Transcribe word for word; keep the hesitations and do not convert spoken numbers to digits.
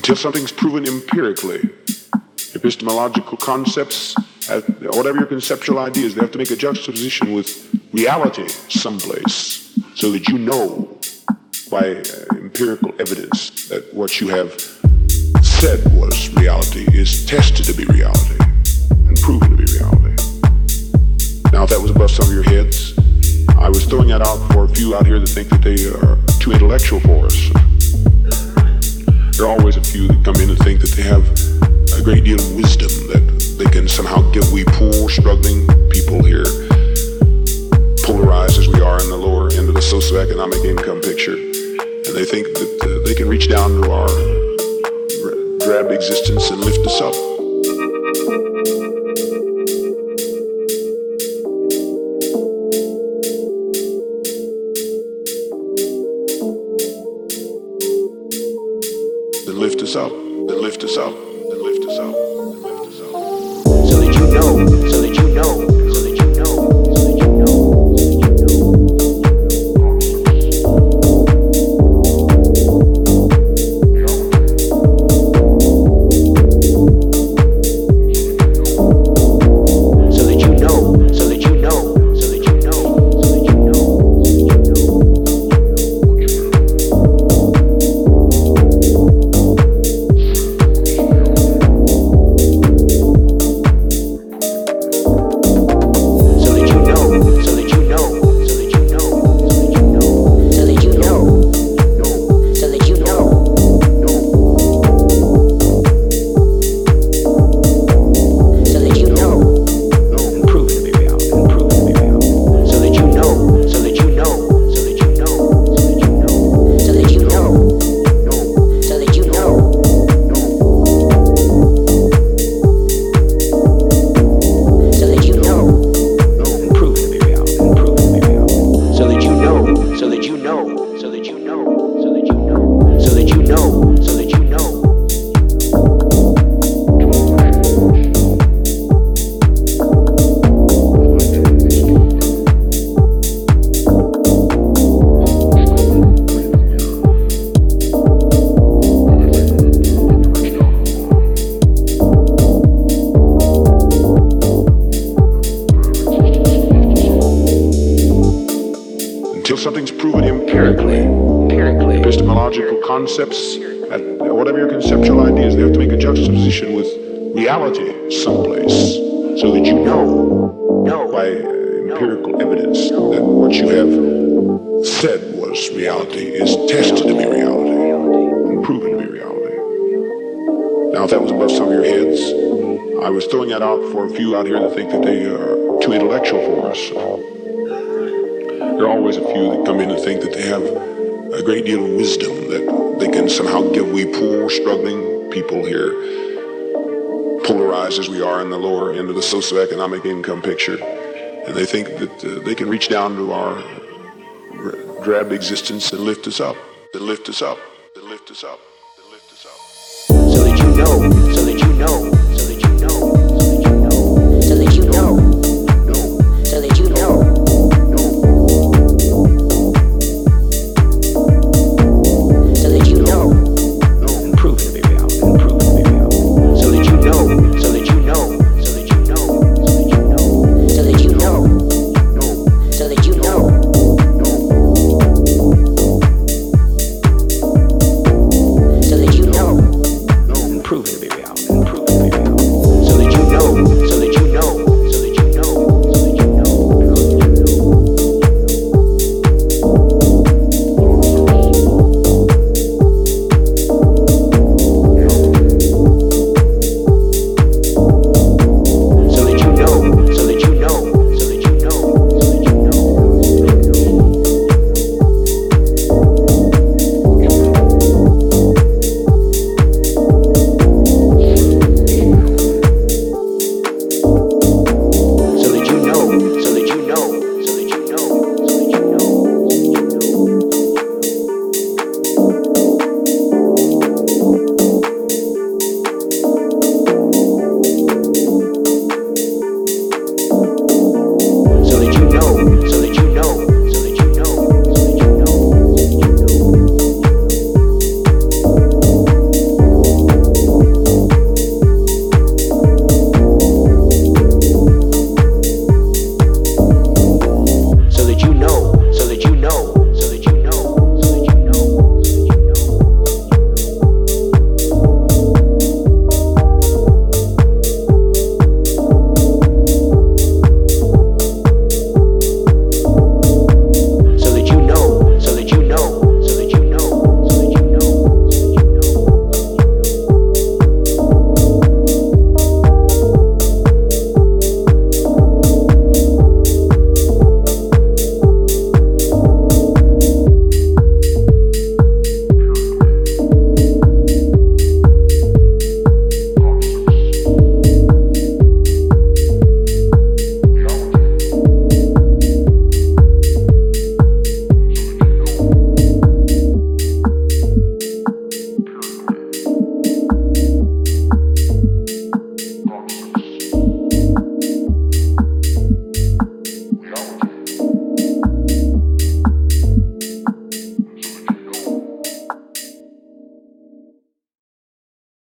until something's proven empirically. Epistemological concepts, uh, whatever your conceptual ideas, they have to make a juxtaposition with reality someplace so that you know by uh, empirical evidence that what you have said was reality is tested to be reality and proven to be reality. Now, if that was above some of your heads, I was throwing that out for a few out here that think that they are too intellectual for us. There are always a few that come in and think that they have a great deal of wisdom that they can somehow give we poor, struggling people here, polarized as we are in the lower end of the socioeconomic income picture. And they think that uh, they can reach down to our drab existence and lift us up. Then lift us up, then lift us up, then lift us up, then lift us up. So that you know, so that you know, so that you know, so that you know, so that you know, so that you know, so that you know, so that you know. Until something's proven empirically, Empirically. epistemological concepts, uh, whatever your conceptual ideas, they have to make a juxtaposition with reality someplace so that you know No. by uh, empirical evidence that what you have said was reality is tested to be reality and proven to be reality. Now, if that was above some of your heads, I was throwing that out for a few out here that think that they are too intellectual for us. There are always a few that come in and think that they have a great deal of wisdom that they can somehow give we poor, struggling people here, polarized as we are in the lower end of the socioeconomic income picture. And they think that uh, they can reach down to our drab existence and lift us up, then lift us up, then lift us up, then lift us up. So that you know, so that you know.